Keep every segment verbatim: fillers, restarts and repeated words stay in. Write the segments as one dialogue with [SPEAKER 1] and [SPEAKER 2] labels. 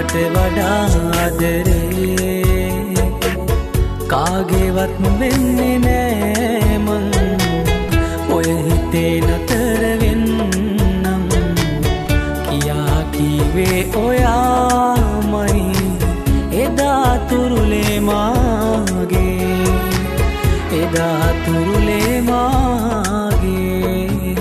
[SPEAKER 1] මට වඩා ආදරේ කාගේවත් වෙන්නේ නෑ මං ඔය හිතේ නතර වෙන්නම් කියා කීවේ ඔයාමයි එදා තුරුලේ මාගේ එදා තුරුලේ මාගේ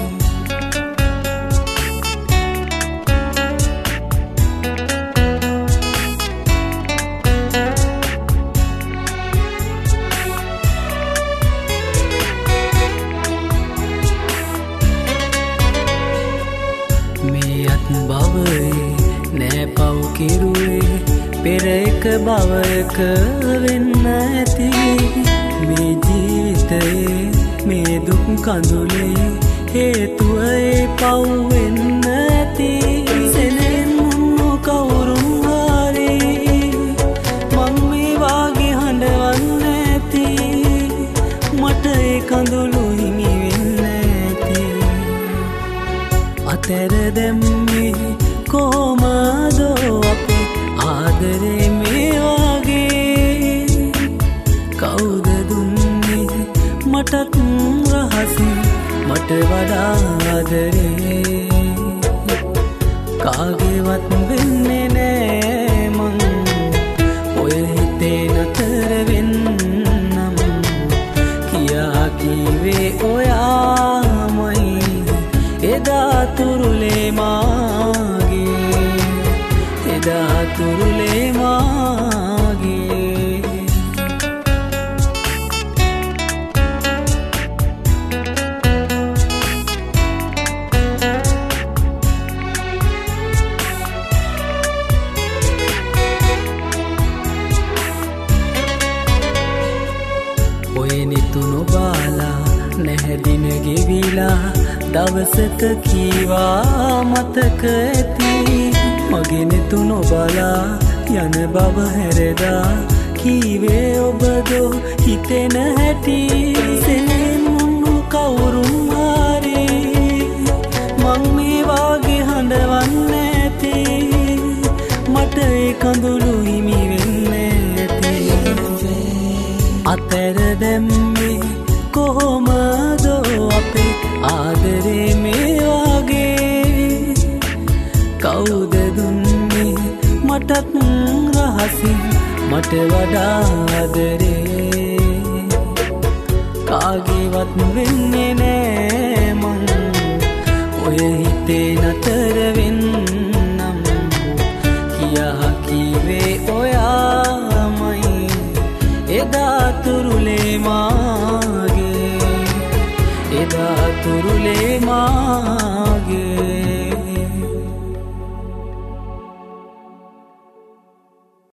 [SPEAKER 1] නෑ පව් කිරුවේ පෙර එක බවක වෙන්න ඇති මේ ජීවිතයේ මේ දුක් කඳුලේ හේතුව ඒ පව් වෙන්න ඇති සෙනෙන් මුන්නු කවුරුන් හරි මං මේ වාගේ හඬවන්න ඇති මට ඒ කඳුළු හිමි වෙන්න ඇති අතර දැම්මේ කොහොමදෝ අපේ ආදරේ මේ වගේ කවුද දුන්නේ මටත් රහසින් මට වඩා ආදරේ කාගේවත් වෙන්නේ නෑ මං ඔය හිතේ නතර වෙන්නම් කියා කීවේ ඔයාමයි එදා තුරුලේ මාගේ එදා තුරුලේ මාගේ ඔය නිතුණු බාලා නැහැදින ගෙවිලා දවසක කීවා මතක ඇති මගේ නෙතුණු බලා යන බව හැරදා කීවේ ඔබදෝ හිතෙන හැටි සෙනෙන් මුන්නු කවුරුන් හරි මං මේ වාගේ හඬවන්න ඇති මට ඒ කඳුළු හිමි වෙන්න ඇති අතර දැම්මේ කොහොමදෝ අපේ ආදරේ මේ වගේ කවුද දුන්නේ මටත් රහසින් මට වඩා ආදරේ කාගේවත් වෙන්නේ නෑ මං ඔය හිතේ නතර වෙන්නම් කියා කීවේ ඔයාමයි එදා තුරුලේ මාගේ එදා තුරුලේ මාගේ